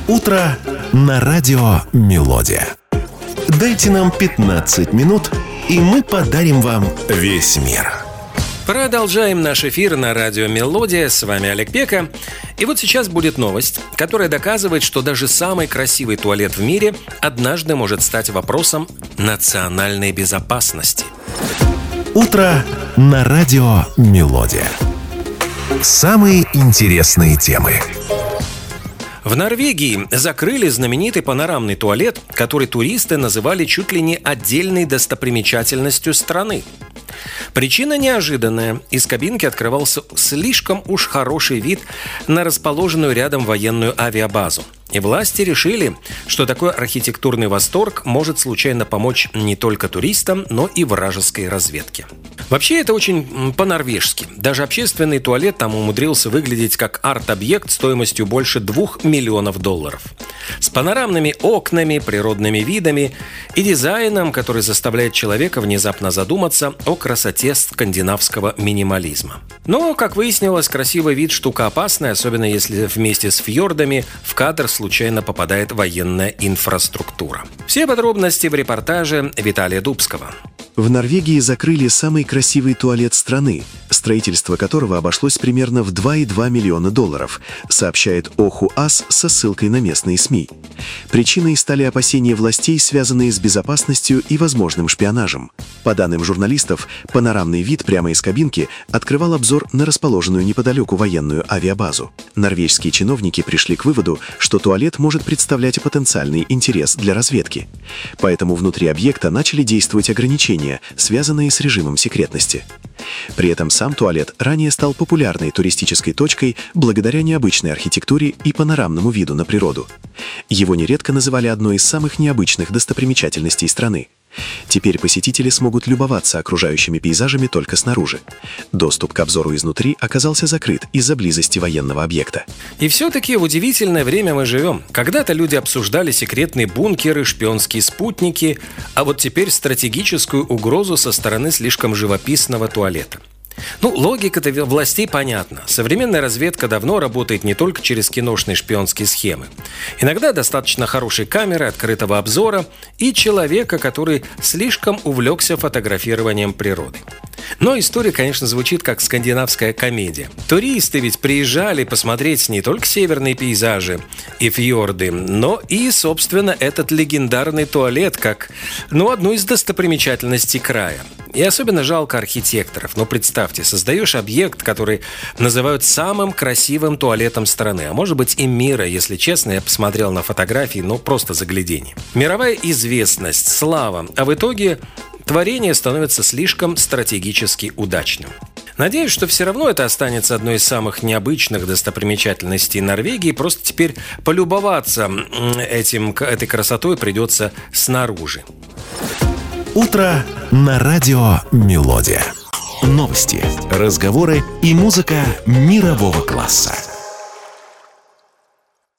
Утро на радио «Мелодия». Дайте нам 15 минут, и мы подарим вам весь мир. Продолжаем наш эфир на радио «Мелодия». С вами Олег Пека. И вот сейчас будет новость, которая доказывает, что даже самый красивый туалет в мире однажды может стать вопросом национальной безопасности. Утро на радио «Мелодия». Самые интересные темы. В Норвегии закрыли знаменитый панорамный туалет, который туристы называли чуть ли не отдельной достопримечательностью страны. Причина неожиданная. Из кабинки открывался слишком уж хороший вид на расположенную рядом военную авиабазу. И власти решили, что такой архитектурный восторг может случайно помочь не только туристам, но и вражеской разведке. Вообще это очень по-норвежски. Даже общественный туалет там умудрился выглядеть как арт-объект стоимостью больше $2 миллионов. С панорамными окнами, природными видами и дизайном, который заставляет человека внезапно задуматься о красоте скандинавского минимализма. Но, как выяснилось, красивый вид – штука опасная, особенно если вместе с фьордами в кадр случайно попадает военная инфраструктура. Все подробности в репортаже Виталия Дубского. В Норвегии закрыли самый красивый туалет страны, строительство которого обошлось примерно в $2,2 миллиона, сообщает ОХУАС со ссылкой на местные СМИ. Причиной стали опасения властей, связанные с безопасностью и возможным шпионажем. По данным журналистов, панорамный вид прямо из кабинки открывал обзор на расположенную неподалеку военную авиабазу. Норвежские чиновники пришли к выводу, что туалет может представлять потенциальный интерес для разведки. Поэтому внутри объекта начали действовать ограничения, связанные с режимом секретности. При этом сам туалет ранее стал популярной туристической точкой благодаря необычной архитектуре и панорамному виду на природу. Его нередко называли одной из самых необычных достопримечательностей страны. Теперь посетители смогут любоваться окружающими пейзажами только снаружи. Доступ к обзору изнутри оказался закрыт из-за близости военного объекта. И все-таки в удивительное время мы живем. Когда-то люди обсуждали секретные бункеры, шпионские спутники, а вот теперь стратегическую угрозу со стороны слишком живописного туалета. Логика-то властей понятна. Современная разведка давно работает не только через киношные шпионские схемы. Иногда достаточно хорошей камеры, открытого обзора и человека, который слишком увлекся фотографированием природы. Но история, конечно, звучит как скандинавская комедия. Туристы ведь приезжали посмотреть не только северные пейзажи и фьорды, но и, собственно, этот легендарный туалет как, одну из достопримечательностей края. И особенно жалко архитекторов. Но представьте, создаешь объект, который называют самым красивым туалетом страны, а может быть и мира, если честно, я посмотрел на фотографии, просто загляденье. Мировая известность, слава, а в итоге творение становится слишком стратегически удачным. Надеюсь, что все равно это останется одной из самых необычных достопримечательностей Норвегии. Просто теперь полюбоваться этой красотой придется снаружи. Утро на радио «Мелодия». Новости, разговоры и музыка мирового класса.